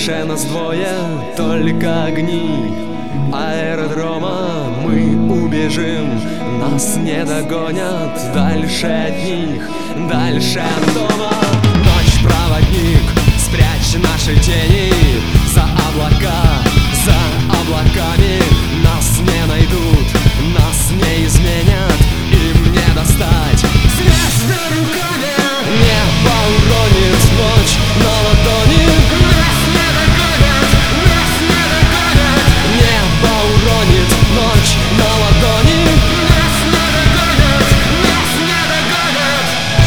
Дальше нас двое, только огни аэродрома. Мы убежим, нас не догонят. Дальше от них, дальше от дома. Ночь, проводник, спрячь наши тени за облака, за облаками. Нас не найдут, нас не изменят, им не достать звезды руками. Небо уронит ночь на ладони. Нас не догонят, нас не догонят. Небо уронит ночь на ладони. Нас не догонят, нас не догонят.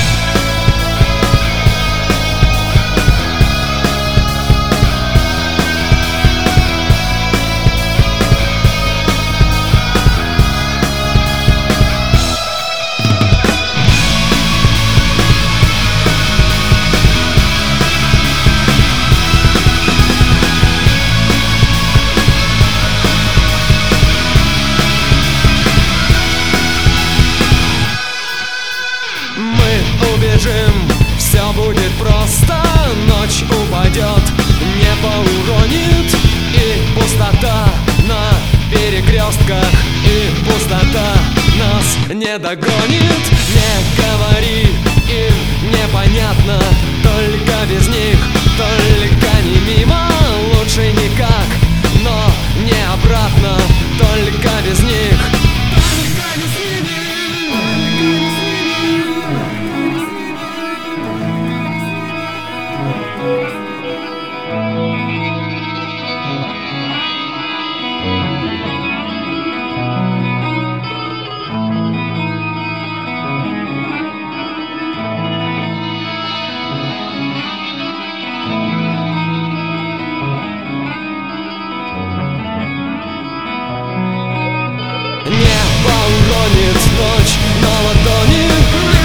Все будет просто, ночь упадет, небо уронит. И пустота на перекрестках, и пустота нас не догонит. Не говори, им непонятно, только без них, только не мимо. Лучше никак, но не обратно, только без них. Ночь на ладони.